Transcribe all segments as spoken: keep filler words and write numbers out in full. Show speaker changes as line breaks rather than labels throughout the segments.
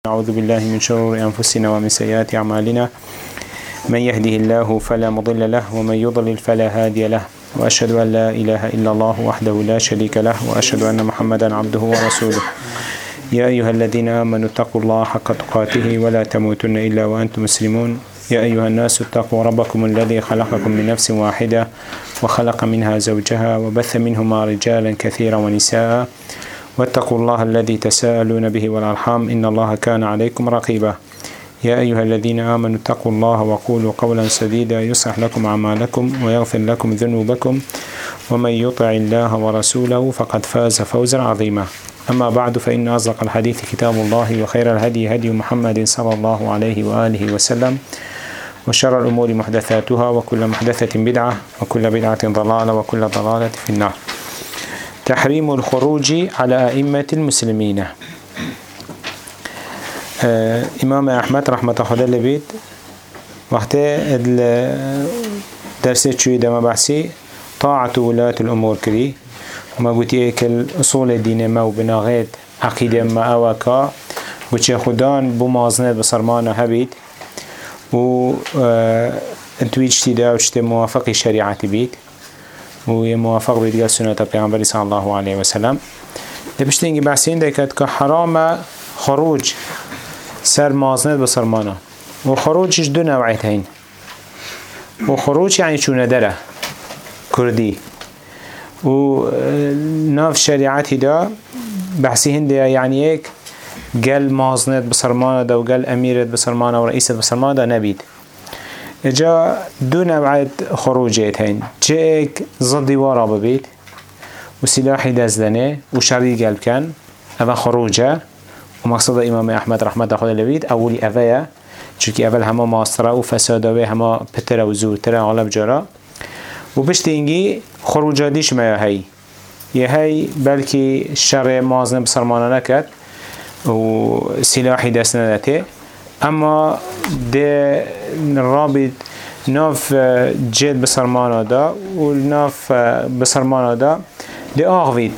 نعوذ بالله من شرور أنفسنا ومن سيئات أعمالنا من يهده الله فلا مضل له ومن يضلل فلا هادي له وأشهد أن لا إله إلا الله وحده لا شريك له وأشهد أن محمدا عبده ورسوله يا أيها الذين آمنوا اتقوا الله حق تقاته ولا تموتن إلا وأنتم مسلمون يا أيها الناس اتقوا ربكم الذي خلقكم من نفس واحدة وخلق منها زوجها وبث منهما رجالا كثيرا ونساء واتقوا الله الذي تساءلون به والأرحام إن الله كان عليكم رقيبا يا أيها الذين آمنوا اتقوا الله وقولوا قولا سديدا يصلح لكم أعمالكم ويغفر لكم ذنوبكم ومن يطع الله ورسوله فقد فاز فوزا عظيما أما بعد فإن أصدق الحديث كتاب الله وخير الهدي هدي محمد صلى الله عليه وآله وسلم وشر الأمور محدثاتها وكل محدثة بدعة وكل بدعة ضلالة وكل ضلالة في النار. تحريم الخروج على أئمة المسلمين. آه إمام أحمد رحمة الله لبيت وقت درسة شوي دم بحثي طاعة ولاة الأمور كري وما قلت إيك الأصول الدين ما وبناغيت عقيدة ما أوكا وچه خدان بمازنة بصرمانة هبيت و آه انتو اجتداء وشته موافق شريعة بيت وموافق بيت قال سنة پیغمبر صلى الله عليه وسلم. دبشتنگی بحثين ديكت که حرام خروج سر مازنت بصرمانه و خروجش دو نوعيت هين و خروج يعني چونه دره كردي و ناف شريعتي دا بحثي هنده يعني ايك قال مازنت بصرمانه دا و قال اميرت بصرمانه و رئيست بصرمانه دا نبيد. اجا دو نوعيت خروجيت هين چه ايك ضد وارا ببيت و سلاحي دزدنه و شري قلب كان اما خروجه ومقصد امام احمد رحمه الله لبيت اولي اوه چونكي اول هما ماستره و فسادوه هما پتره و زورتره غالب جارا و بشتينجي خروجه ديش ما يهي يهي بلكي شر مازن بسرمانه نكت و سلاحي دستنته اما ده رابط ناف جد بسرمانه دا و ناف بسرمانه دا ده آغوید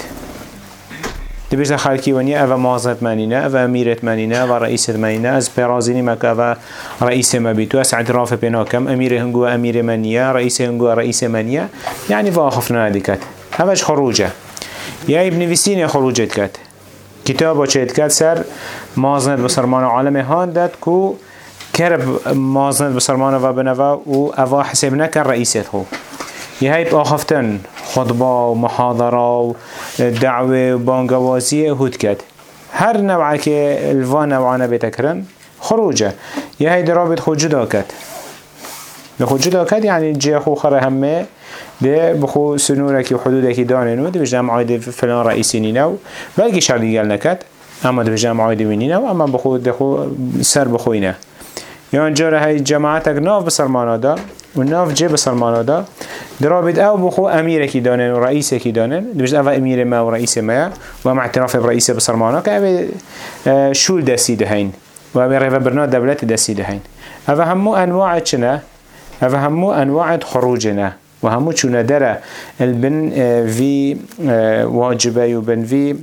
ده بيجد خلقی ونیا اوه مازنت منینه اوه امیرت منینه اوه رئیست منینه از پیرازینی مک اوه رئیس مبیتو از اعتراف بیناکم امیر هنگو امیر منیه رئیس هنگو رئیس منیه یعنی واخفنا ندکت اوش خروجه یا ابن ویسین خروجت کت کتابا چهت کت سر مازنت بسرمان عالم هان داد کو کرب مازنت بسرمان و بنوا و اوه حساب نکن رئیست خو یه هیپ آخفتن خطبه و محاضره و دعوه و بانگوازی هود کد هر نوعه که الوان نوعانه بتکرن خروجه یه هی درابط خود جدا کد خود جدا کد یعنی جه خو خره همه ده بخو سنورکی و حدودکی داننو ده بجنم عاید فلان رئیسی نینو بلگی شرطی گل نکد اما ده بجنم عاید وینینو اما بخو ده خو سر بخوینه یا انجاره های جماعتک ناف بسرمانه دا و ناف جه بسرمانه دا درابط او بخو امیر کی دانن و رئیس کی دانن دبجد او امیر ما و رئیس ما و هم اعتراف برئیس بسرمانه که او شول دستی دهین و او رفع برنامج دولت دستی دهین او همو انواع چنه او همو انواع خروجنه و همو چونه داره البن في واجبه و بن في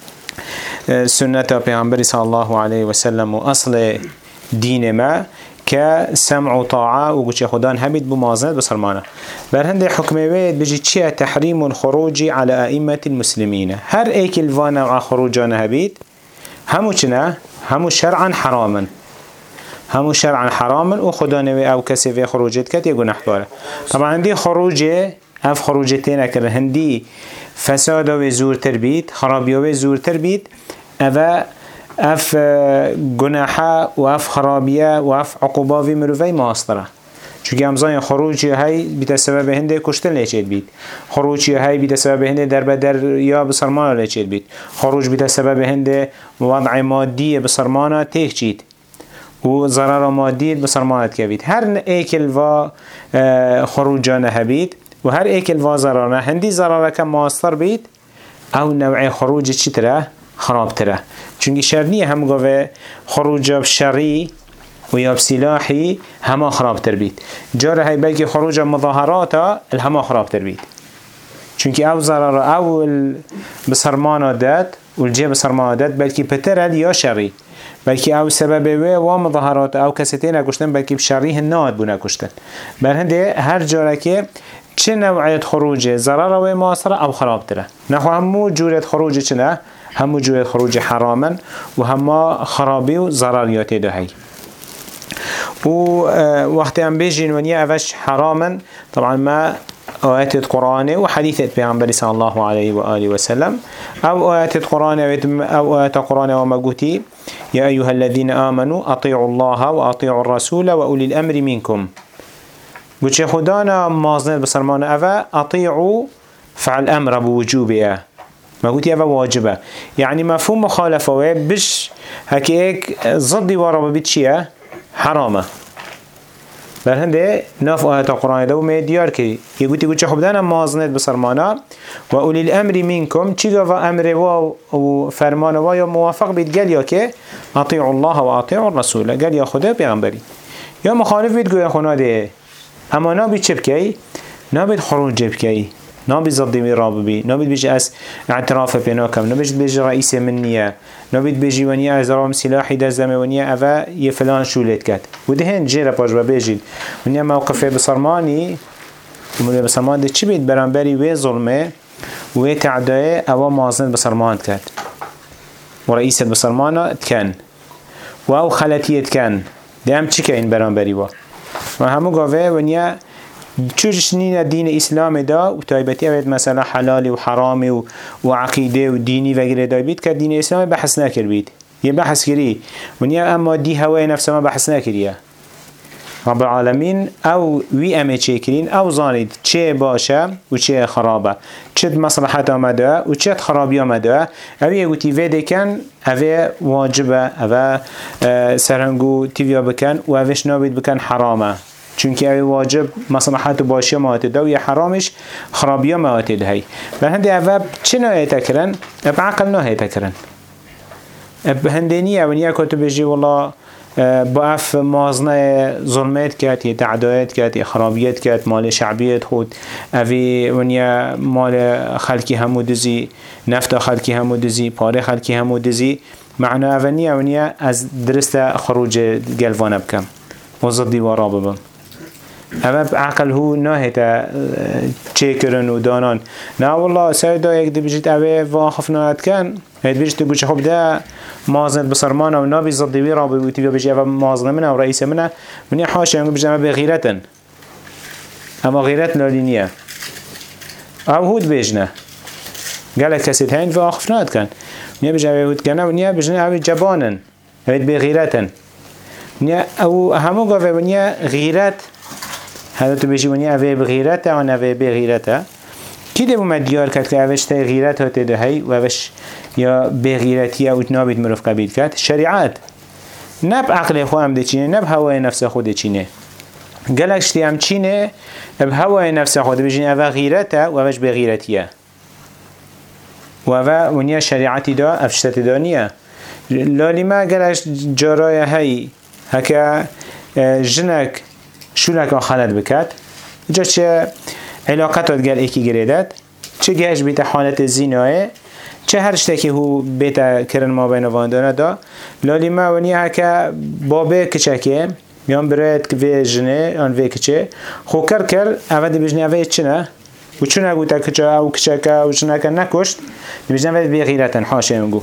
سنت پیغمبر صلی الله علیه و سلم و اصل دین ما که سمع و طاعه و گوشه خدان همید بمازنت بسرمانه بر هنده حکمه وید بجی چیه تحریم الخروج على ائمه المسلمین هر ایک الوان و خروجانه هبید همو چنه همو شرعا حراما همو شرعا حراما و خدا نوی او کسی وی خروجت کت یه گناه داره طبعا هندی خروجه اف خروجتین اکر هندی فساد و زور تربید خرابی و زور تربید او اف گناحه و اف خرابیه و اف عقوبه و مروفه ماستره چونکه همزای خروجی های بیت سبب هنده کشتن لیچید بید خروجی های بیت سبب هنده در بدر یا بسرمان لیچید بید خروج بیت سبب هنده وضع مادی بسرمانه تیک چید و ضرر مادی بسرمانت که بید هر ایکل و خروجانه هبید و هر ایکل و ضررانه هندی ضرره که ماستر بید او نوع خروج چی تره؟ خراب تره چونکه شرنیه هم گوه خروج شرعی و یا بسلاحی همه خراب تر بید جاره های بلکه خروج مظاهراتا همه خراب تر بید چونکه او ضرر او بسرمانه داد و الجه بسرمانه داد بلکه پتره یا شرعی بلكي او سبب و مظاهرات او كستين اكشتن بلكي بشريه الناد بنا كشتن بل هنده هر جاركي چه نوعية خروج ضرر و ماصرة او خراب تره نحو همو جورة خروج چنه همو جورة خروج حراما و هما خرابي و ضرريات ده هي و وقت هم بيجين ونيا اوش حراما طبعا ما آيات القرآن وحديث پیغمبر صلى الله عليه وآله وسلم أو آيات القرآن أو آيات القرآن وما قلتي يا أيها الذين آمنوا أطيعوا الله وأطيعوا الرسول وأولي الأمر منكم قلت خدانا مازنات بسرمان أفا أطيعوا فعل أمر بوجوبه ما قلت أفا واجبه يعني مفهوم مخالفة بش هكيك ضدي ورابا بيتشيه حرامه بل هنده ناف آيات القرآن دو ما ديار كي يقولي قلت خب دانا مازنت بسرمانا وأولي الأمر منكم چي قفا أمر و فرمان و يا موافق بيت قال يا كي أطيعوا الله وأطيعوا الرسول قال يا خدا بيغنبري يا مخالف بيت قوي خنا ده اما نابد چه بكي نابد خروج بكي نابد ضد ميراب بي نابد بيجي أس اعتراف بيناكم نابد بيجي رئيس منية نابد بيجي ونيا ازرام سلاحي دزم ونيا أفا يفلان شولت كات ودهن جيرا باجوا بيجي ونيا موقفه بصرماني ومولي بصرمان ده چي بيت برانبري وي ظلمه وي تعداء أوا مازن بصرمان كات ورئيس بصرمانه تكن واو خلطية تكن ده هم چي كاين برانبري وا وهمو قاوه ونيا چوش نين دين اسلام دا و تايبتي اوید مثلا حلال و حرام و, و عقيده و ديني وغيره دا بيت که دين اسلام بحث نكر بيت يه بحث كري ونيا اما دي هواي نفسه ما بحث نكريه رب العالمين او وي امه چه کرين او زانید چه باشه و چه خرابه چه مصلحت آمده و چه خرابی آمده او یه گوتی ویده کن او واجبه او سرنگو تیویا بکن و اوش نابید بکن حرامه چونکه او واجب مصلحت و باشی ماته ده و یه حرامش خرابی ماته ده هی و هنده او چه نهی تکرن؟ او عقل نهی تکرن او هنده نیه و نیه کتو بجی والله با اف مازنه ظلمت کرد یا تعدایت کرد یا خرابیت کرد مال شعبیت خود اوی ونیا مال خلکی همو دزی نفت خلکی همو دزی پاره خلکی همو دزی معنا اونیا ونیا از درست خروج گلوانه بکم و ضدی وارا ببم اما عقل هو ناهتا چه کرن و دانان نه والله سایدا یک دی بجید اوه واخف ناهت کن هید بجید تو بچه خب ده مازند بسرمانه و نابی ضدی وی را ببوتی بیا بجید اوه مازنه منه و رئیس منه منی حاشا یعنی بجید اوه بغیرتن اما غیرت لالینیه او هود بجنه گلت کسید هین واخف ناهت کن منی بجید اوه هود کنه منی بجنه اوه جبانن هید بغیرتن منی او همو گاوه منی غیرت هذا تبيجي ونيا أبي بغيرته وأنا أبي بغيرته كده بمديار كات كأبش تغيرته تدهي وأبش يا بغيرتي أو تنابت مروف قبيل كات شريعات نب عقل خوام دچينه نب هواي نفس خود دچينه قالك شتي أم چينه بهواي نفس خود بيجي أبي غيرته وأبش بغيرتيه وأبا ونيا شريعتي دا أفشت دانية لالي ما قالك جرايا هاي هكا جنك شو لك خالد بكات جا چه علاقتات قال ايكي قريدات چه جهش بيت حالة الزيناه چه هرشتاكي هو بيت كرن ما بين واندانا دا لالي ما ونيا هكا بابه كچاكي يان بريد كوي جنه يان وي كچه خو كر كر اول بجنه اوه چنه و چون اگو تا كچا او كچاكا و چنكا نكشت بجنه اوه بغيرتن حاشا ينگو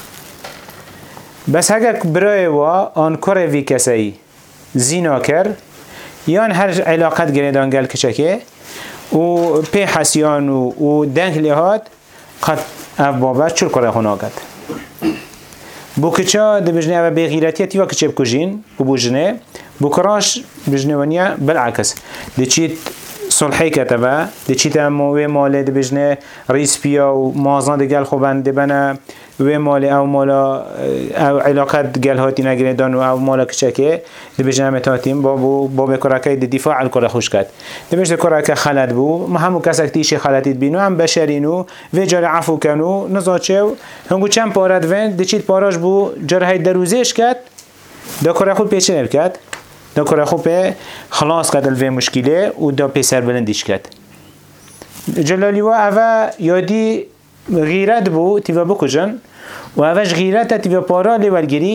بس هكا برای وا آن كره وي كسي زينا كر یان هر علاقت گریدان گل کچکه و پی حسیان و, و دنگ لحاد قد اف بابا چور کره خونا کد بو کچا ده بجنه او بغیرتیتی و کچه بکجین و بو جنه بو کراش بجنه ونیا بالعکس ده چیت صلحی کتبه ده چیت اموه ماله ده بجنه ریس بیا و مازان ده گل خوبن ده بنا و مال او مالا او علاقت گل هاتی نگریدان و او مالا کچکه دی بجنه متاتیم بابو باب کرکه دی دفاع الکره خوش کد دی بجنه کرکه خلط بو ما همو کسک تیشی خلطید بینو هم بشرینو و جار عفو کنو نزاچه هنگو چند پارد وین دی چید پاراش بو جار های دروزش کد دا کره خود پیچه نب کد دا کره خود پی خلاص کد الوی مشکله و دا پی سر بلندیش کد جلالی و اوه یادی غیرت بو تیوه بکجن و اوش غیرت تیوه پارا لیولگیری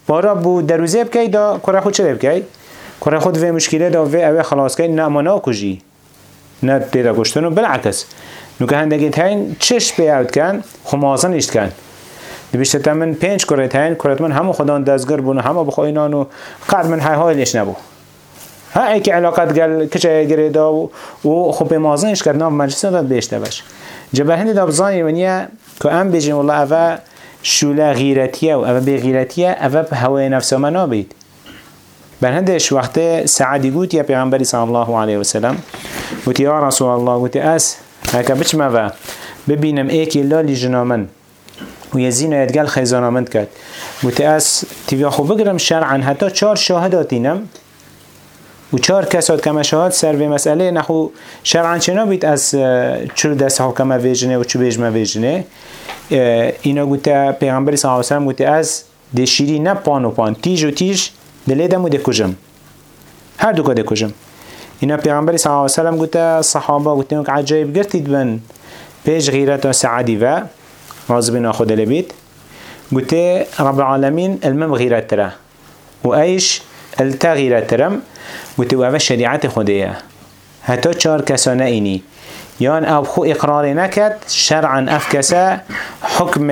بارا بو دروزه بکی دا کره خود چه بکی؟ کره خود و مشکله دا و اوه خلاص کی نه اما ناکجی نه تیدا کشتنو بالعکس نو که هندگی تاین چش بیاود کن خمازن اشت کن بیشتر تمن پنج کره تاین کره من همو خدان دزگر بونه همو بخواینانو قد من های های لیش نبو ها ای که علاقت گل کچه گریدا و خوب مازنش کرد نام مجلس نداد بیشتر باش جبه هندی دابزانی ونیا که ام بیجیم والله اوه شوله غیرتیه و اوه بی غیرتیه اوه به هوای نفس ما نابید بر هندش وقت سعدی گوت یا پیغمبری صلی الله علیه و سلم گوت یا رسول الله گوت اس هکا بچم اوه ببینم ایکی لالی جنامن و یزین و یدگل خیزانامند کرد گوت اس تیویا خوب بگرم شرعا حتی چار شاهداتینم و چهار کسات کما شهاد سر و مسئله نحو شرعا چنا بیت از چور دست حکم ویجنه و چو بیجمه ویجنه اینا گوته پیغمبری صلی اللہ علیہ وسلم گوته از ده شیری نه پان و پان تیج و تیج دلی دمو ده کجم هر دو که ده کجم اینا پیغمبری صلی اللہ علیہ وسلم گوته صحابه گوته که عجایب گرتید بن پیش غیرت و سعدی و راضبین خود لبید گوته رب العالمین المم غیرت تره و ایش التا غیرت ترم گوته و اوه شریعت خوده حتی چار کسانه اینی یان او خو اقرار نکد شرعا افکسه حکم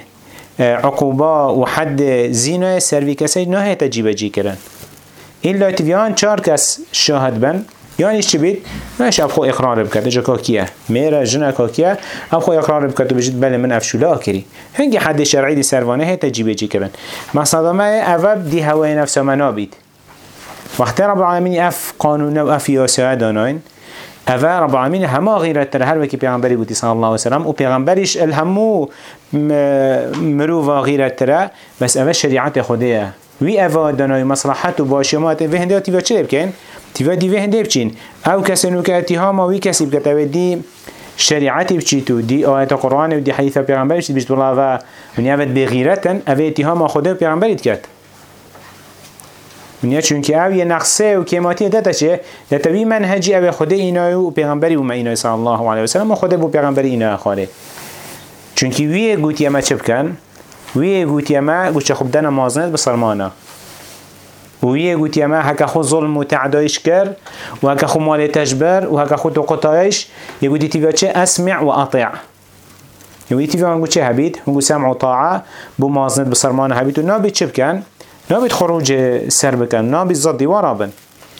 عقوبه و حد زینه سروی کسی نه تجیب جی کرن این لاتیویان چار کس شاهد بن یعنی چی بید؟ نهش اب خو اقرار بکرد اجا کاکیه میره جنه کاکیه اب خو اقرار بکرد و بجید بله من افشوله کری هنگی حد شرعی دی سروانه تجیب جی کرن مقصد ما اواب دی هوای نفس منا بید وقتی رب العالمین اف قانون و اف یاسه داناین اوه رب العالمین همه غیرت تر هر وکی پیغمبری بودی صلی الله علیه وسلم و پیغمبریش الهمو مروفا غیرت تره بس اوه شریعت خوده وی اوه دانای مصلحت و باشیمات وی هنده تیوه چه بکن؟ تیوه دیوه هنده بچین او کسی نو که اتهام وی کسی بکت اوه دی شریعتی بچیتو دی آیت قرآن و دی حدیث پیغمبریش بجد والله اوه ونی اوه بغیرتن اوه اتهام خوده و پیغمبریت کرد منیا چون که او یه نقصه و کیماتی داده چه داده وی منهجی او خود اینای و پیغمبری و ما اینای صلی الله علیه و سلم و خود بو پیغمبری اینای خاله چون که وی گوتی ما چه بکن وی گوتی ما گوچه خوب دن مازنت بسرمانه و وی گوتی ما هکا خود ظلم و تعدایش کرد و هکا خود مال تجبر و هکا خود قطایش یه گوتی تیویا چه اسمع و اطیع یه گوتی تیویا هنگو چه هبید هنگو سمع و طاعه بو مازنت بسرمانه هبید و نابید چه بکن نابد خروج سر بکن نابد ضدی ورابن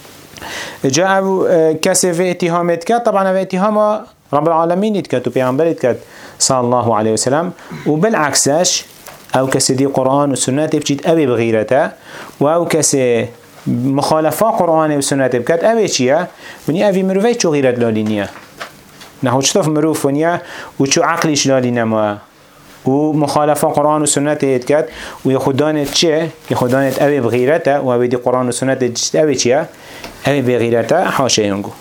جا او کسی في اتهامت کرد طبعا في اتهام رب العالمين اتكت و پیغمبر اتكت صلى الله عليه وسلم و بالعكسش او کسی دی قرآن و سنت بچید اوی بغیرته و او کسی مخالفه قرآن و سنت بکت اوی چیه؟ ونی اوی مروفه چو غیرت لالی نیه نحو چطف مروف ونیه و چو عقلش لالی نموه و مخالفه قرآن و سنت اتكت و يخدانت چه؟ يخدانت اوی بغیرته و اوی دی قرآن و سنت جد اوی چیه؟ اوی بغیرته حاشه ينگو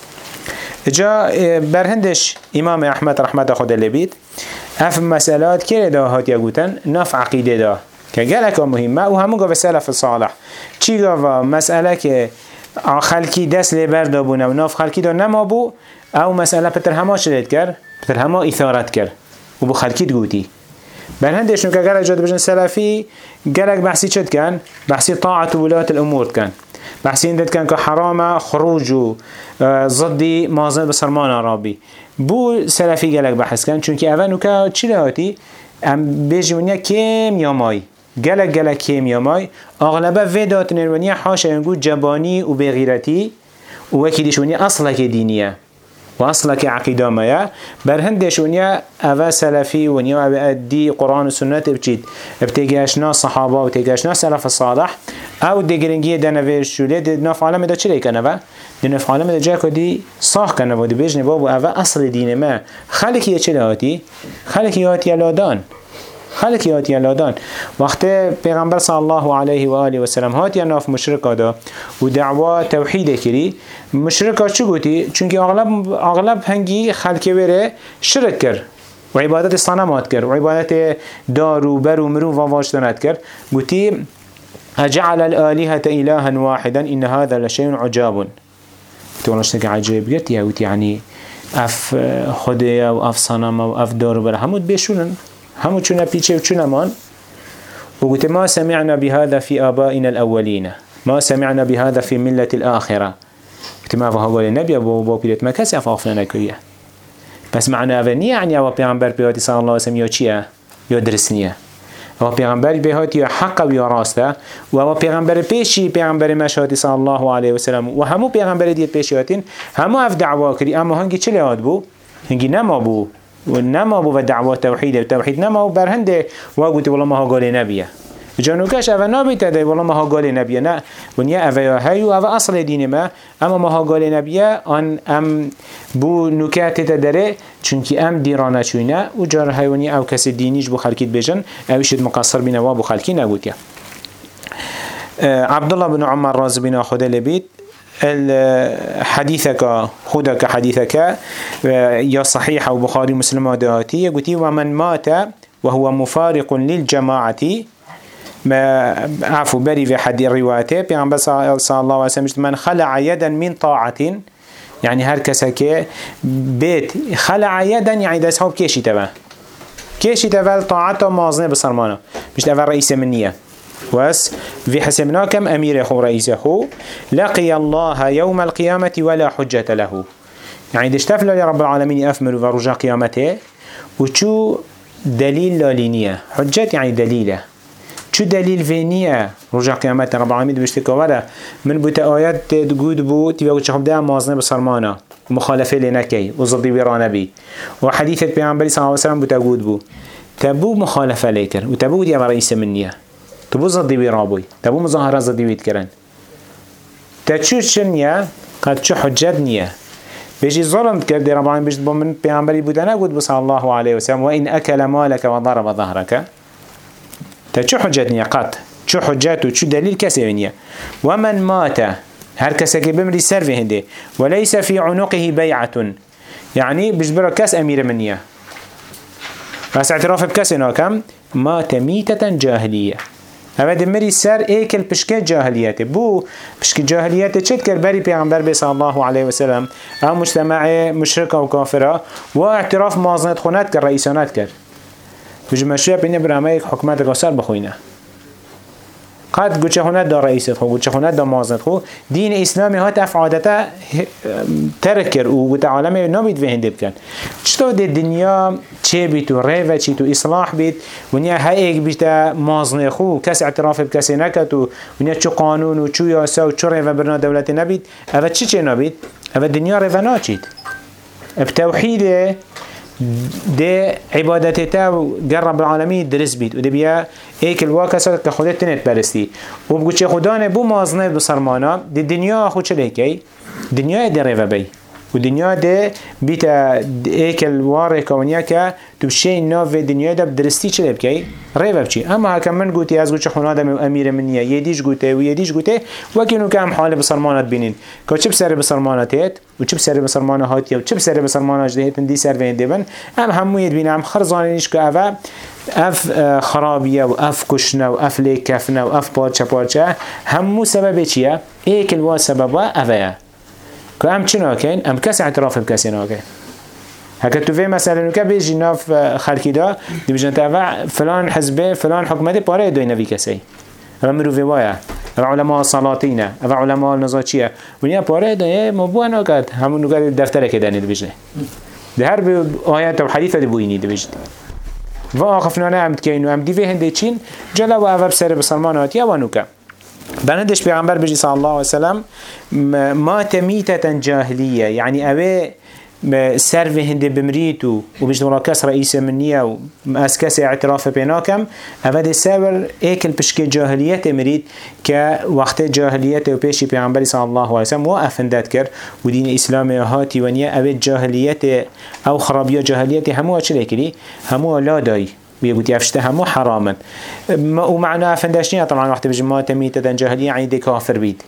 جا برهندش امام احمد رحمت خدا لبید اف مسئلات که دا هات یگوتن نف عقیده دا که گلک مهمه و همون گفت سلف صالح چی گفت مسئله که خلکی دست لبر دا بونه و نف خلکی دا نما بو او مسئله پتر همه شدید کرد پتر همه اثارت کرد و بو خلکی دگوتی برهندش نو که گلک جاد بجن سلفی گلک بحثی چد کن بحثی طاعت و ولایت الامور کن بحثی اندد کن که حرام خروج و ضدی مازن بسرمان عربی بو سلفی گلک بحث کن چونکه اول نوکه چی لهاتی ام بیجونیا کم یا مای گلک گلک کم یا مای اغلبه ویدات نرونیا حاشا ینگو جبانی و بغیرتی و وکیلیش ونیا اصلا که دینیه و اصلا که عقیده مایه بر هندش ونیا اول سلفی ونیا اول دی قرآن و سنت بچید بتگاشنا صحابه و تگاشنا سلف صالح او دگرنگی دنویر شوله دی نف عالم دا چلی کنه و دی نف عالم دا جا کدی صاح کنه و دی بیجنه بابو اول اصل دین ما خلقی چلی هاتی؟ خلقی هاتی الادان خلقی هاتی الادان وقت پیغمبر صلی الله علیه و آله و سلم هاتی ناف مشرکا دا و دعوا توحید کری مشرکا چو گوتی؟ چونکه اغلب اغلب هنگی خلقی وره شرک کر و عبادت صنمات کر و عبادت دارو برو مرو و واشتنات کر گوتی أجعل الآلهة إلها واحدا إن هذا لشيء عجاب تقولش نك عجيب قلت يا وتي يعني أف خديا وأف صنم وأف دار وبر همود بيشونن همود شونا بيتشي وشونا مان وقلت ما سمعنا بهذا في آبائنا الأولين ما سمعنا بهذا في ملة الآخرة قلت ما فها قول النبي أبو أبو بيرت ما كسي أفافنا نكوية بس معنى أفنية يعني أبو بيغمبر بيهاتي صلى الله عليه وسلم يو چيه يو درسنية أبو بيغمبر بيهاتي يو حق و يو راسته و أبو بيغمبر بيشي بيغمبر مشهاتي صلى الله عليه وسلم و همو بيغمبر ديت بيشياتين همو اف دعوة كري اما هنگي چلي هاد بو هنگي نما بو ونما بو و دعوة توحيد و توحيد نما و برهنده و قلت والله ما ها قال نبيه جانوكاش اوه نابيته ده والله ما ها قال نبيه نه ونیا اوه هايو اوه اصل دين ما اما ما ها قال نبيه ان ام بو نكات تدره چونكي ام ديرانه چوينه و جار هايوني او كسي دينيش بو خلقيت بيجن اوشد مقصر بينه و بو خلقي نقوتيه عبد الله بن عمر راز بن خدا لبيت الحديثك خدك حديثك يا صحيح وبخاري مسلم دهاتي قلتي ومن مات وهو مفارق للجماعة ما عفوا بري في حديث روايته بيعم بس صلى الله عليه وسلم من خلع يدا من طاعة يعني هر كسك بيت خلع يدا يعني ده صحاب كيشي تبع كيشي تبع طاعته مازنه بصرمانه مش تبع رئيس منية بس في حسبنا كم أمير أخو رئيس أخو لقي الله يوم القيامة ولا حجة له يعني دشتفل لرب العالمين أفمر ورجع قيامته وشو دليل لالينية حجة يعني دليله شو دليل فينية رجع قيامته رب العالمين بيشتكى ولا من بوت آيات تقول بو تبغى تشوف ده مازنه بصرمانه مخالفة لنكي وضد بيرانه بي وحديث البيغمبر صلى الله عليه وسلم بتقول بو تبو مخالفة ليكر وتبو دي رئيس منية تبو ضد بيرابوي تبو مظاهرة ضد بيتكرن تشو شنيا قد شو حجت نية بيجي ظلم كرد رب العالمين بيجي من بيغمبر بودنا قد صلى الله عليه وسلم وإن أكل مالك وضرب ظهرك تشو حجت نية قط شو حجت وشو دليل كسبنية ومن مات هر كسك بمري سر هندي وليس في عنقه بيعة يعني بيجبر كاس أمير منية بس اعتراف بكسنا كم مات ميتة جاهلية هذا دمري سر ايكل بشكل جاهليته بو بشكل جاهليته چت كر بري پیغمبر صلى الله عليه وسلم او مجتمع مشرك او كافره واعتراف مازنت خونات كر رئيسانات كر بجمشيه بين برامه حكومت قصر بخوينه قد گوچه خونت دا رئیست خو گوچه خونت دا مازنت خو دین اسلامی ها تفعادتا ترک کر و گوچه عالمه نامید وهنده بکن چطور دی دنیا چه بیت و ریوه چی تو اصلاح بیت ونیا ها ایک بیت مازنه خو کس اعتراف بکسی نکت و ونیا چو قانون و چو یاسا و چو ریوه برنا دولت نبید اوه چی چه نبید؟ اوه دنیا ریوه ناچید بتوحیده ده عبادتته رب العالمين درس بيت وده بيا ايك الواكسة كخودت تنت برستي وبقول شيء خدانه بو مازنه بصرمانه دي الدنيا خود شلي كي دنيا ده ريفا بي ودنيا ده بيت ايك الواره كونيا كا تبشي ناف الدنيا ده بدرستي شلي بكي ريفا بشي اما هكذا من قلتي از قلت خونه ده امير منيه يديش قلتي ويديش قلتي وكينو كام حاله بصرمانه بينين كوچب سر بصرمانه تيت وچب سر بصرمانه هاتيه وچب سر بصرمانه جديت دي سر وين دبن ام همو يد بينام خرزانيش كاوا اف خرابيه و اف كشنه و اف ليكفنه و اف پارچه پارچه همو سبب چيه ايك الوا سببا اويا كام چنا كاين ام كاس اعتراف بكاسي ناكاين هكا تو في مثلا نوكا بيجي ناف خلقي دا دي بيجن تابع فلان حزبه فلان حكومتي باره دوي نبي كسي اما مرو في وايا علماء السلاطين او علماء النزاچيه ونيا باره دوي مبو ناكات همون نوكا دفتر كده ني بيجي ده هر آيات و حديث دي بويني دي بيجي واقفنا نعم كاين ام دي في هندي چين جلا و اب سر بسلمانات يا ونوكا بندش پیغمبر بجي صلى الله عليه وسلم مات ميتة جاهلية يعني اوه سر في هند بمريتو وبجد وراكاس رئيس منية ومأسكاس اعتراف بيناكم اوه دي سابر ايكل بشكي جاهلية مريد كوقت جاهلية وبيشي پیغمبر صلى الله عليه وسلم وافندات كر ودين اسلامي هاتي ونيا اوه جاهلية او خرابية جاهلية هموها چلي كري هموها لا داي ويقول يفشته همو حراما ومعنى فندشنيها طبعا وقت بجماعة ميتة جاهلية يعني دي كافر بيد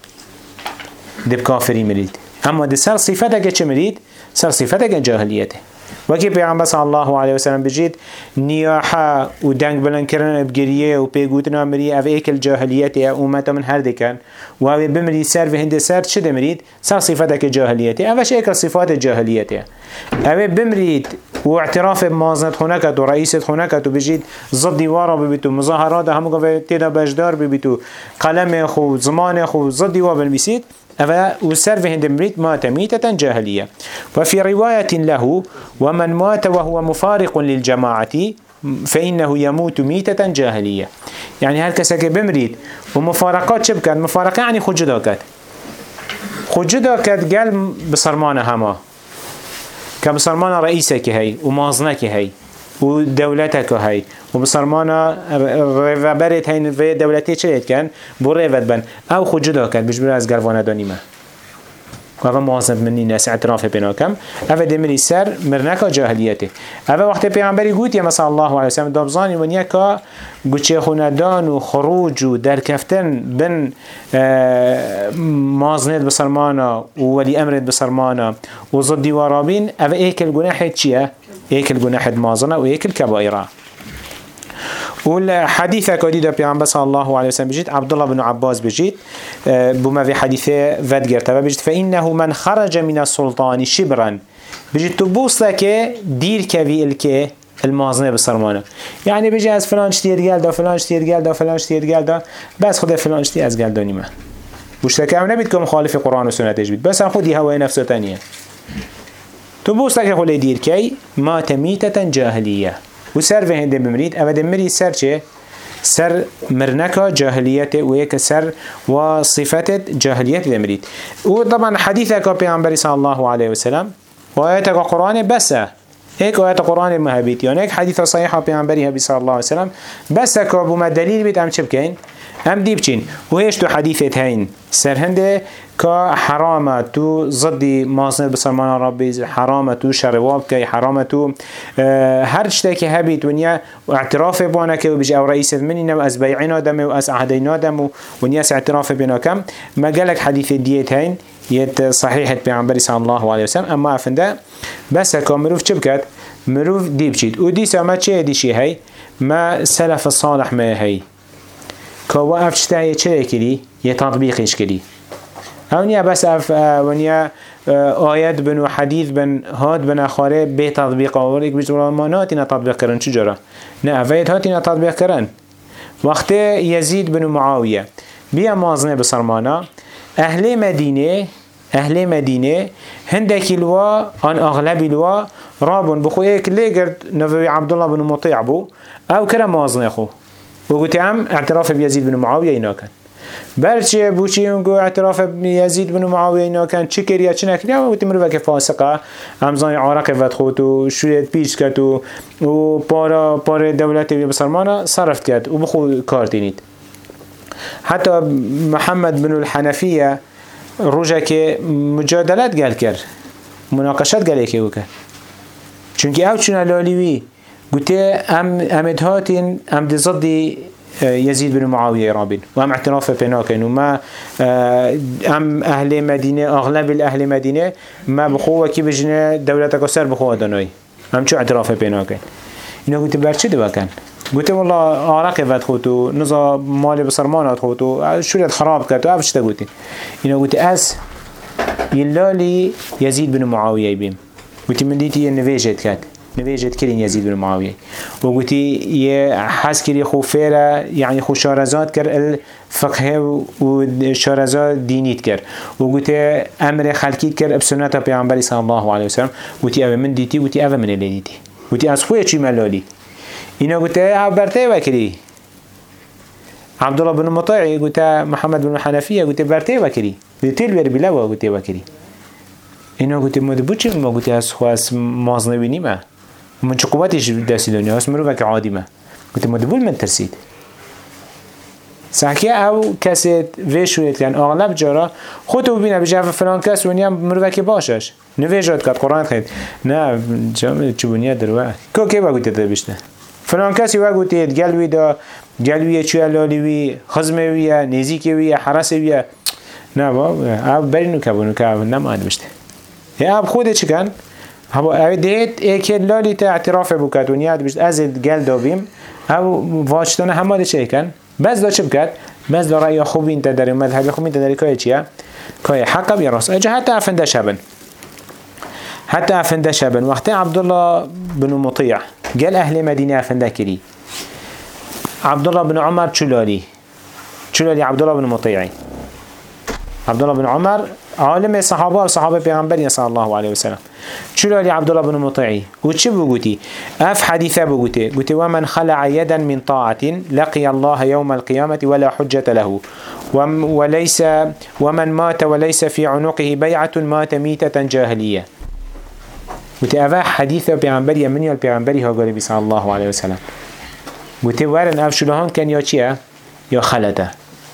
دي بكافري مريد اما دي سر صفتك چه مريد سر صفتك جاهليته وكي پیغمبر صلى الله عليه وسلم بجيد نياحة و دنگ بلن کرن بگریه و پیگوتنا مري او ایک الجاهليته امتا من هر دکن و او بمري سر و هند سر چه مريد سر صفتك جاهليته اوش ایک صفات جاهليته او بمريد و اعتراف مازنت خونه کد و رئیست خونه کد و بجید ضد دیوارا ببیتو مظاهرات همو گفت تیدا بجدار ببیتو قلم خو زمان خو ضد دیوار بنویسید أفا وسر في هند مريد مات ميتة جاهلية. وفي رواية له ومن مات وهو مفارق للجماعة فإنه يموت ميتة جاهلية. يعني هالكسك بمريد ومفارقات شبكات مفارقة يعني خود جدا كات خود جدا كات قال بصرمانة هما كبصرمانة رئيسك هاي ومازنك هاي ودولتك هاي وبصرمانة ريفابرت هاي في دولتي شريت كان بريفت بن أو خود جدا كات بجبر از قلوانا دانيما وهذا موازنة مني ناس اعتراف بيناكم هذا دمري سر مرنكا جاهليته هذا وقت پیغمبری گوت یا مثلا الله علیه وسلم دابزانی ونیا که گوچه خوندان و خروج و درکفتن بن مازنت بسرمانا و ولی امرت بسرمانا و ضد دیوارابین هذا ایکل گناح چیه؟ ایکل گناح مازنه و ایکل کبائره. والحديث كديدا بيعمل صلى الله عليه وسلم بجيت عبد الله بن عباس بجيت بما في حديثه فدجر تبع بجيت فإنه من خرج من السلطان شبرا بجيت تبوس لك دير كفي الك المازنه بالسرمانه يعني بيجي از فلان اشتير قال ده فلان اشتير قال ده فلان اشتير قال ده بس خد فلان اشتير از قال داني ما وش لك نبيتكم مخالف القرآن والسنة تجبيت بس خدي هواي نفسه ثانيه تبوس لك خلي دير كي ما تميتة جاهلية وسر في هند بمريد أبدا مريد سر چه؟ سر مرنكا جاهليته ويك سر وصفات جاهليته بمريد. وطبعا حديثك بيعنبري صلى الله عليه وسلم وآياتك قرآن بس هيك آيات قرآن مهبيت يعني هيك حديث صحيحة بيعنبري هبي صلى الله عليه وسلم بس كابوما دليل بيت أم چبكين أم دي بچين وهيش تو حديثت هين سر هنده كحرامة تو ضد مازنت بسرمان ربي حرامة تو شرواب كي حرامة تو اه هر شتاكي هبيت ونيا واعتراف بانك وبيجي او رئيس مننا واز بيعنا دم واز عهدينا دم ونياس اعتراف بنا كم ما قالك حديث ديت هين يت صحيحة بيعنبري صلى الله عليه وسلم اما افنده بس هكا مروف چبكت مروف دي بچيت ودي سامت چه ديشي هاي ما سلف الصالح ما هاي كوا افشتاية چه كري يتطبيقش كري هونيا بس اف ونيا آيات بن وحديث بن هاد بن اخاره بتطبيق اوريك بيجوا ما ناتنا تطبيق كرن شو جرى نا افيت هاتنا تطبيق كرن وقت يزيد بن معاوية بيا مازنه بصرمانا اهل مدينه اهل مدينه هندك الوا ان اغلب الوا رابن بخو هيك ليقرد نبي عبد الله بن مطيع بو او كرم مازنه خو وقلت عم اعتراف بيزيد بن معاوية هنا كان برچه بوچی اونگو اعتراف یزید بن معاویه اینا کن چی کریا چی نکریا و تیمرو که فاسقه همزای عراق ود خود و شویت پیش کرد و و پارا پار دولت بسرمانه صرف کرد و بخو کار دینید حتی محمد بن الحنفیه روزه که مجادلت گل کرد مناقشت گلی که وکر چونکه او چون لالیوی گوته ام امدهاتین ام ضد يزيد بن معاوية رابين وهم اعتراف بيناكين وما ام اهل مدينة اغلب الاهل مدينة ما بخوة كي بجنة دولتك سر بخوة دانوي هم شو اعتراف بيناكين انه قلت برچه دوا كان قلت والله عراقي فات خوتو نظا مالي بصرمانات خوتو شو لد خراب كرتو افش تا قلت انه قلت اس يلالي يزيد بن معاوية بيم قلت من ديتي النفيجت كات نویجت کرین یزید بن معاویه و گویی یه حس کری خوفره یعنی خو شارزات کر الفقه و شارزات دینیت کر و گویی امر خلقیت کر بسنت پیامبری صلی الله علیه و سلم گویی او من دیتی گویی او من لیدیتی گویی از خوی چی ملالی اینا گویی او برته وکری عبدالله بن مطیع گویی محمد بن حنفیه گویی برته وکری دیتیل بر بلا گویی وکری اینا گویی مدبوچی ما گویی از خو از مازنوینی ما من چه قوتش دستی دنیا هست مرو وک عادی ما گویی مدبول من ترسید سحکی او کسی ویشویت کن اغلب جارا خودتو ببینه بجه فلان کس ونیا مرو وک باشش نویجات کد قرآن خید نه چه بنیا دروه که که با گویی دبشته فلان کسی و گویی گلوی دا گلوی چوی لالیوی خزمویه نزیکویه حرسویه نه با او برینو که بونو که نماید بشته اب خودت چی کن؟ هوا دید ایک لالی تا اعتراف بکد و نیاد بشت از گل دابیم او واجتان همه ده چه کن؟ بس دا چه بکد؟ بس دا رأی خوبی انت داری مذهب خوبی انت داری که چیه؟ که حقا بی راست اجا حتی افنده شبن حتى أفنده شبن وقت عبد الله بن مطيع قال أهل مدينة أفنده كري عبد الله بن عمر تشلالي تشلالي عبد الله بن مطيعي عبد الله بن عمر عالم الصحابة وصحابة پیغمبر صلى الله عليه وسلم تشلالي عبد الله بن مطيعي وچه بقوتي اف حديثة بقوتي قوتي ومن خلع يدا من طاعة لقي الله يوم القيامة ولا حجة له وليس ومن مات وليس في عنقه بيعة مات ميتة جاهلية قوتي اف حديثة پیغمبر مني والپیغمبر ها قال صلى الله عليه وسلم قوتي ورن اف شلهان كان يا چيه يا خلته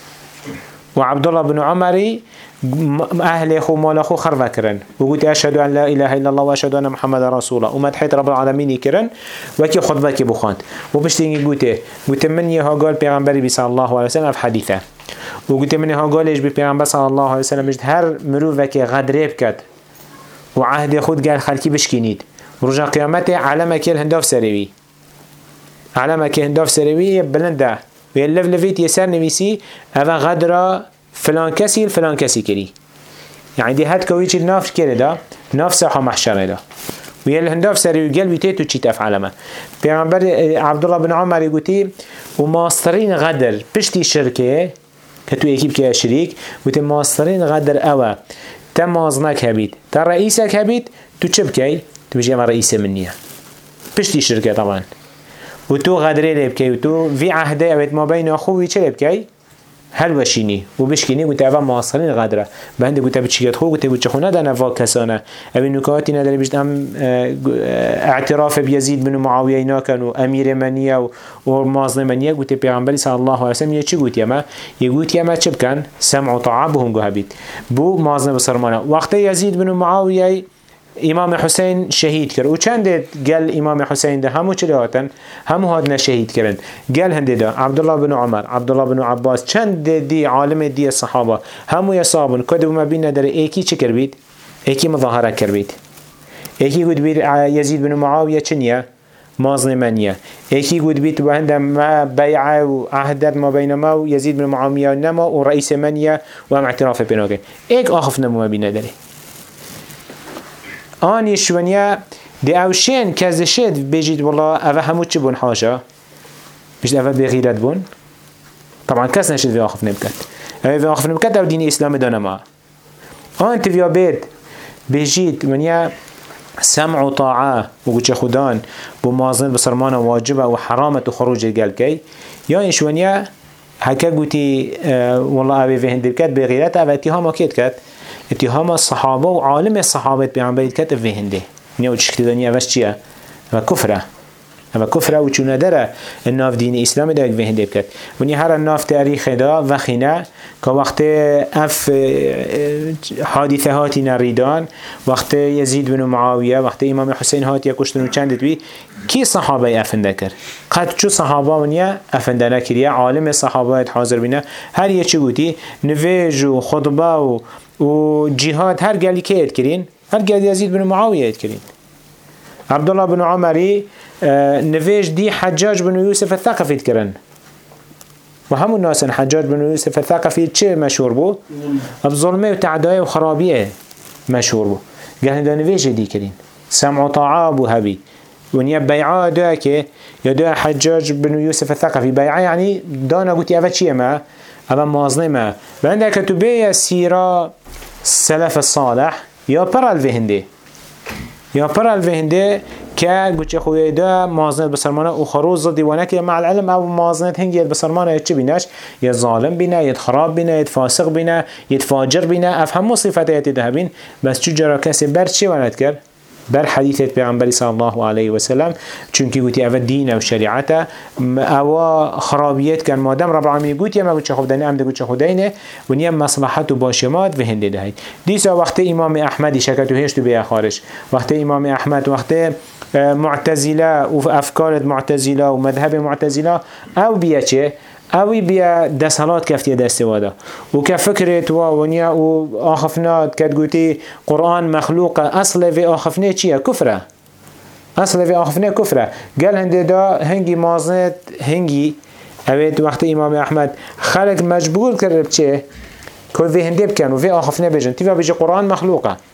وعبد الله بن عمر أهل خو مال خو خرف كرن وقلت أشهد أن لا إله إلا الله وأشهد أن محمد رسول الله ومدحت رب العالمين كرن وكي خطبة كي بخانت وبشتيني قلت قلت من يها قال بيغمبري صلى الله عليه وسلم في حديثه وقلت من يها قال إيش بيغمبر صلى الله عليه وسلم مجد هر مروفة كي غدريب كت وعهد خود قال خلقي بشكينيد ورجع قيامته علامة كي الهنداف سريوي علامة كي الهنداف سريوي بلنده ويلف لفيت يسار نويسي هذا غدرة فلان كسي فلان كسي كري يعني دي هاد كويتش الناف كده ده ناف ساحة محشرة ده ويل هنداف سري وقال بيتيتو تشي تفعل ما بيعنبر عبد الله بن عمر يقولي وماسترين غدر بشتي شركة كتو اكيب كيا شريك وتي ماسترين غدر اوا تمازنك هبيت تا رئيسك هبيت تو چه بكي تو بجي اما رئيس منية بشتي شركة طبعا وتو غدري لبكي وتو في عهده اوت ما بين اخوي چه لبكي هل وشيني وبشكيني قلت أبا معاصرين غادرة بهند قلت بتشيكت خو قلت بتشخونا ده نفاق كسانة أبي نكاتي ندري بجد أم اعتراف بيزيد بن معاوية ناكن وأمير منية ومازن منية قلت بيغمبري صلى الله عليه وسلم يتشي قلت يما يقولت يما چه بكن سمع طعابهم قهبيت بو مازن بصرمانا وقت يزيد بن معاوية امام حسين شهيد کرد و چند قال امام حسين ده همو چلی هاتن همو هاتنا شهيد کرد قال هنده ده عبدالله بن عمر عبدالله بن عباس چند دي عالم دي الصحابة همو يصابن كدو ما بين داره ايكي چه کر بید ايكي مظاهره کر بید ايكي قد بید يزيد بن معاوية چنية مازن منية ايكي قد بید وهنده ما بيعه و عهدت ما بين ما و يزيد بن معاوية نما و رئيس منية و هم اعتراف بناكن ايك آخف نمو ما بين داره آن يشونيا دي اوشين كازشيد بيجيد والله اوه همو چه بون حاجة بيجد اوه بغيرت بون طبعا كاس نشد في آخف نبكت اوه في آخف نبكت او دين اسلام دانما آن تفيا بيت بيجيد ونيا سمع و طاعة وقوچه خدان بمازن بسرمان واجبه و حرامت و خروج القل كي يا يشونيا هكا قوتي اه والله اوه في هندبكت بغيرت اوه اتهاما كيت كت اتهام الصحابة وعالم الصحابة بيعنبريد كتب في هنده نيو تشكتي دانيا وش چيا اما كفرة اما كفرة وچونه داره الناف دين اسلام دايك في هنده بكت وني هر الناف تاريخ دا وخينا كوقت اف حادثة هاتي نريدان وقت يزيد بن معاوية وقت امام حسين هاتي كشتنو چندت بي كي صحابة افنده كر قد چو صحابة ونيا افنده نكريا عالم الصحابة حاضر بنا هر يچه قوتي نفيج و خطبة و و جهاد هر قال كي يتكرين هر قال يزيد بن معاوية يتكرين عبد الله بن عمري اه نفيج دي حجاج بن يوسف الثقفي يتكرن وهم الناس حجاج بن يوسف الثقفي چه مشهور بو بظلمه وتعدايه وخرابيه مشهور بو قال هنده نفيج دي كرين سمع طاعة ابو هبي ونيا بيعاء داكي يدعى حجاج بن يوسف الثقفي بيعاء يعني دانا قلت افا چيه ما اما مازنمه وعندك كتبية سيرة السلف الصالح يا برا الفهنده يا برا الفهنده که گوچه خوی دا مازنت بسرمانه و خروز دیوانه که مع العلم او مازنت هنگی بسرمانه یه چی بینش یه ظالم بینه یه خراب بینه یه فاسق بینه یه فاجر بینه اف همو صفت ایتی ده بین بس چو جرا کسی بر چی واند کرد بر حديثة پیغمبر صلى الله عليه وسلم چونكي قوتي اوه دين او شريعته او خرابيت كان مادام رب العالمين قوتي اما قوتي خوداني امده قوتي خوداني ونيا مصلحت و باشمات وهنده دهيد ديسا وقت امام احمد شكتو هشتو بيا خارج وقت امام احمد وقت معتزله و افكار معتزله و مذهب معتزله او بيا چه اوی بیا دستالات کفتی دسته وادا و که فکرت و ونیا و آخفنات کد گوتی قرآن مخلوق اصل و آخفنه چیه؟ کفره اصل و آخفنه کفره گل هنده دا هنگی مازنت هنگی اوید وقت امام احمد خلق مجبور کرد چه؟ که وی هنده بکن و وی آخفنه بجن تیوه بجی قرآن مخلوقه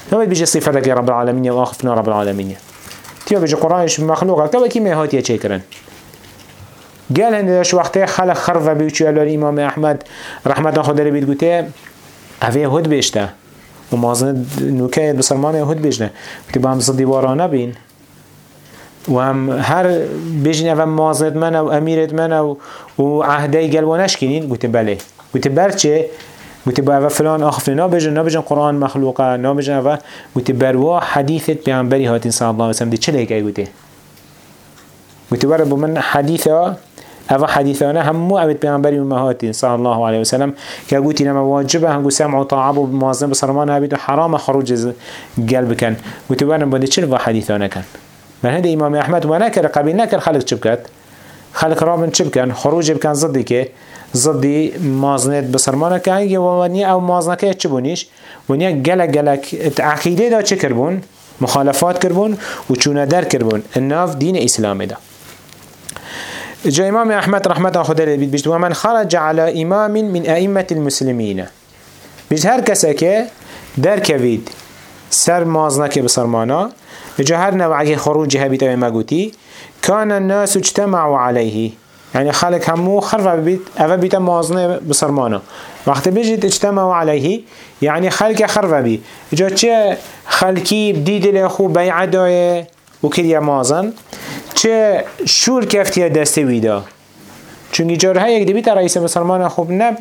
نبید بيجي صفتك يا رب العالمين وآخفنا رب العالمين تيو بيجي قرآنش مخلوقك تو كي مهات يتشكرن قال هندش وقته خلق خرفه بيوچو الامام احمد رحمت خدا له بيت گوته اوه هود بيشته و مازن نوکه بسرمان هود بيجنه گوته با هم صدی وارانه بین و هم هر بيجنه و مازن من و امیرت من و, و عهده گلوانش کنین گوته بله گوته برچه گوته با اوه فلان آخفنه نا بيجن نا بيجن قرآن مخلوقه نا بيجن اوه گوته بروا حدیثت پیغمبری هاتین صلی الله علیه وسلم دی چه لیکه گوته گوته برای بو من حدیثه هذا حديثنا هم مو أبد بيعنبري ومهاتين صلى الله عليه وسلم كقولتي لما واجبه هم سمع وطاعة بمازن بصرمان هبيد حرام خروج قلب كان قلت وانا بدي شنو حديثنا كان من هذا إمام أحمد وانا كر قبل نكر خلق شبكات خلق رابن شبكان خروج كان ضدي كه ضدي مازنت بصرمان كان ونيا أو مازن كه تشبونيش ونيا جلك جلك عقيدة دا تكربون مخالفات كربون وشونا در كربون الناف دين إسلام ده جاء إمام أحمد رحمة خدا له بيت ومن خرج على إمام من أئمة المسلمين بيت هر كسكه در كويد سر مازنك بصرمانا جاء هر نوعه خروجها بيت ما قوتي كان الناس اجتمعوا عليه يعني خلق همو خرف بيت أفا بيت مازنه بصرمانا وقت بيجي اجتمعوا عليه يعني خلق خرف بي جاء چه خلقي بديد لأخو بيع دايه وكريا مازن چه شور کفتیه دسته ویدا چونگی جارها یک دبیت رئیس مسلمان خوب نب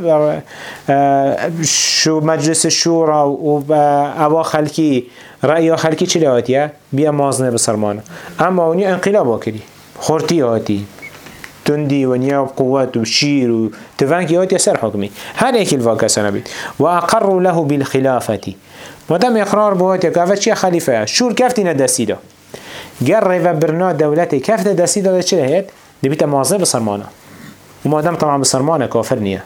شو مجلس شورا و اوا خلکی رأی خلکی چلی آتیه بیا مازنه بسرمانه اما اونی انقلاب آکری خورتی آتی تندی و نیا و قوت و شیر و تفنکی آتی سر حکمی هر ایکی الواقع بید و اقروا له بالخلافتی مادم اقرار بواتی که اول چیه خلیفه شور کفتی ندستی دا جرّي وبرنا دولتي كيف تدسي دولة شو هيت دبيت مازن بصرمانة وما دام طبعا بصرمانة كافر نية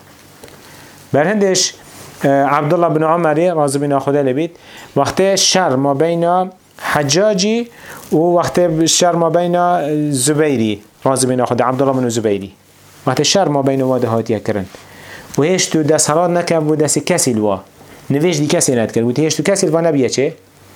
برهندش عبد الله بن عمر رضي بن خدا لبيت وقت الشر ما بين حجاجي ووقت الشر ما بين زبيري رضي بن خدا عبد الله بن زبيري وقت الشر ما بين وادهات يكرن وهيش تو دس حالات نكب ودس كسل وا نويش دي كسل نتكر وتهيش تو كسل ونبيه چه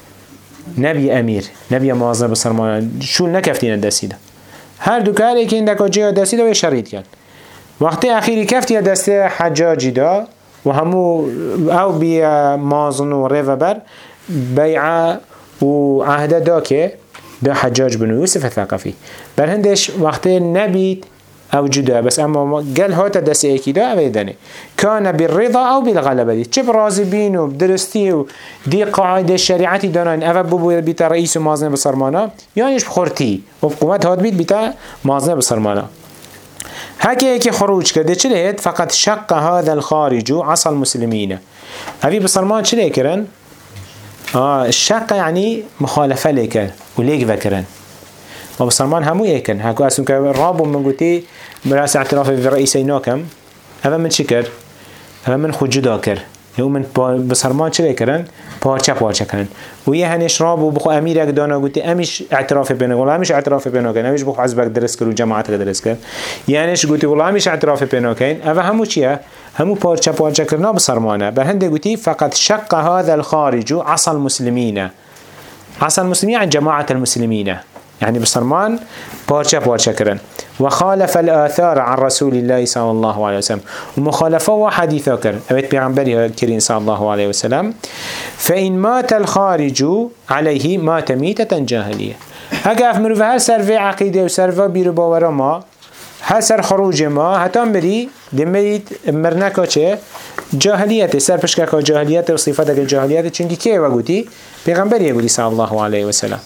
نبي أمير نبي معظم بسرمان شو نكفتين الدسيدة هر دو كار ايكين دكا جيا دسيدة ويشاريد كان وقت أخيري كفتي دسته حجاجي دا وهمو أو بي معظم وريفا بر بيعة وعهد داكي دا حجاج بن يوسف الثقفي برهندش وقت نبيت أو جدا بس أما قال هاتا دسي ايكي دا أبيداني كان بالرضا أو بالغلبة دي چه برازي بينو بدرستي و دي قاعدة الشريعتي دانان أفا ببو بيتا رئيس مازنة بصرمانا يانيش بخورتي وبقومت هاد بيت بيتا مازنة بصرمانا هكي ايكي خروج كده چه لهت فقط شق هذا الخارج عصى المسلمين أفي بصرمان چه ليكرن آه الشق يعني مخالفة ليكر وليك فكرن ما بسرمان همو يكن هكو اسم كرابو من قلتي براس اعتراف بالرئيسي ناكم هذا من شكر هذا من خود جدا كر يوم من بسرمان چه كرن پارچه پارچه كرن ويه هنش رابو بخو امير اك دانا قلتي امش اعتراف بينه والله همش اعتراف بينه كان همش بخو حزبك درس كر وجماعتك درس كر يعنيش قلتي والله همش اعتراف بينه كان هذا همو چيه همو پارچه پارچه كرنا بسرمانه برهنده قلتي فقط شق هذا الخارج عصى المسلمين عصى المسلمين عن جماعة المسلمين يعني بصرمان بارشة بارشة كرن وخالف الآثار عن رسول الله صلى الله عليه وسلم ومخالفة وحديثة كرن أبيت بيعنبري كرين صلى الله عليه وسلم فإن مات الخارج عليه مات ميتة جاهلية هكا أفمرو فهل سر في عقيدة وسر في بيرو باورا ما هل سر خروج ما هتام بري دمريد مرنكا چه جاهلية سر پشككا جاهلية وصفتك الجاهلية چونكي كيه وقوتي بيغنبري يقولي صلى الله عليه وسلم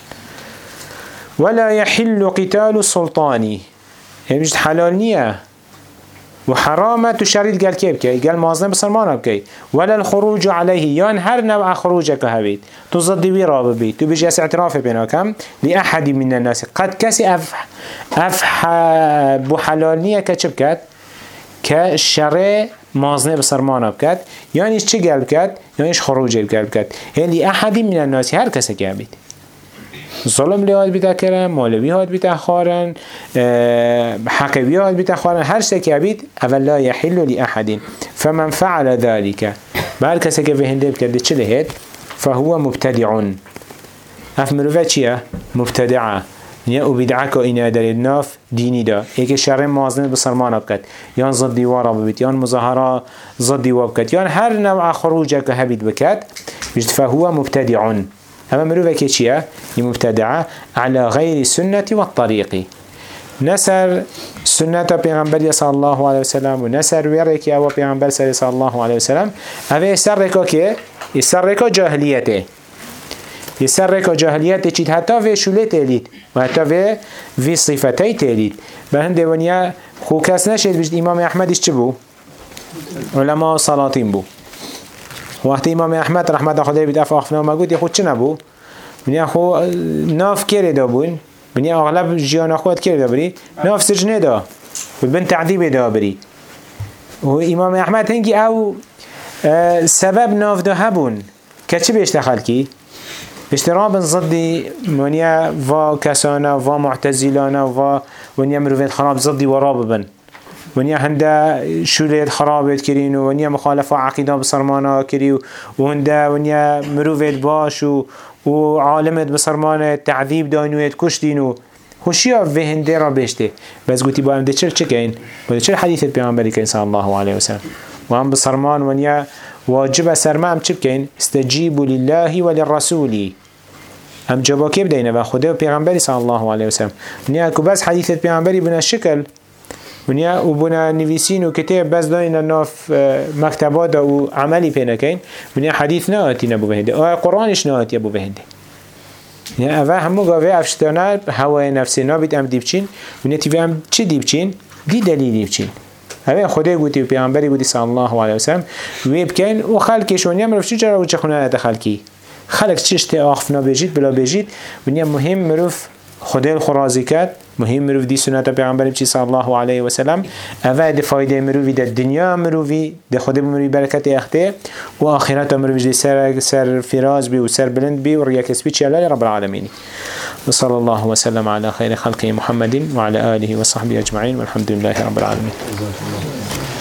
ولا يحل قتال السلطاني يعني مش حلال نية وحرامة تشريد قال كيف كي قال مازن بسلمان بكي ولا الخروج عليه يعني هر نوع خروجك هبيت تصدي ويراب بيت تبيجي اعتراف بينكم لأحد من الناس قد كسي أفح أفح بحلال نية كشبكات كشرع مازن بسلمان بكات يعني ايش قال بكات يعني ايش خروج قال بكات يعني لأحد من الناس هر كسي كابيت ظلم لهاد بیتا کرن مولوی هاد بیتا خارن حقوی هاد بیتا خارن هر شکی بید اول لا يحل لأحد فمن فعل ذلك بهر کسی که به هنده بکرده چه لهید فهو مبتدع. اف مروفه چیه؟ مبتدعه. نیا او بدعه که اینه در ناف دینی دا ایک شر مازنه بسرمانه بکد یان ضد دیواره ببید یان مظاهره ضد دیواره بکد یان هر نوع خروجه که هبید بکد بجد فهو مبتدع. اما مروفه که چیه؟ مبتدعه على غير سنة والطريق نسر سنة پیغمبر صلى الله عليه وسلم و نسر ویرکی او پیغمبر صلى الله عليه وسلم اوه سرکا که سرکا جاهلیته سرکا جاهلیته چید حتی وی شوله تلید و حتی وی وی صفتی تلید به هنده ونیا خو کس نشد بجد امام احمدش چه بو؟ علماء سلاطین بو وقتی امام احمد رحمت خدای بید افاق فنا مگود یه خود چه نبو؟ ونیا خو ناف کرده دا بون ونیا اغلب جیان خود کرده بری ناف سجنه دا و بن تعذیب دا بری و امام احمد هنگی او سبب ناف دا هبون که چه بیشت خلکی؟ اشتراب ضدي ونيا و كسانا و معتزلانا و ونيا مروفيت خراب ضدي وراب بن ونيا هندا شوليت خرابت كرين ونيا مخالفة عقيدة بصرمانا كريو وهندا ونيا مروفيت باشو وعالمت بصرمانا تعذيب دانويت كشتينو خوشيا في هندا را بيشته بس قلتي با هم ده چل چكين بده چل حديثة بيغمبري كين صلى الله عليه وسلم وهم بصرمان ونيا واجب سرما هم چه بكين استجيبوا لله وللرسول هم جواب كيف دينا وخده وبيغمبري صلى الله عليه وسلم ونيا اكو بس حديثة بيغمبري بنا الشكل ونيا وبنا نفيسين وكتاب بس داينا ناف مكتبات وعملي بينا كين ونيا حديث ناتي نبو بهنده او قرآنش ناتي ابو بهنده ونيا اوه همو قاوه افشتانا هواي نفسنا بيت ام ديبچين ونيا تيوه ام چه ديبچين؟ دي دليل ديبچين هذا خدای گویی و پیامبری گویی صلی الله علیه و سلم ویب کن و خالقش ونیا مروف چی جرا و چه خونه نتخالقی خالق چیش تآخفنا بجید بلا بجید ونیا مهم مروف خدای الخرازی کرد مهم مروف دی سنت پیامبری چی صلی الله علیه و سلم اول فایده مروفی در دنیا مروفی در خدای مروفی برکت اخته و آخرت مروفی دی سر سر فراز بی و سر بلند بی و ریاکس بی چی الله رب العالمین وصلى الله وسلم على خير خلقه محمد وعلى آله وصحبه أجمعين والحمد لله رب العالمين.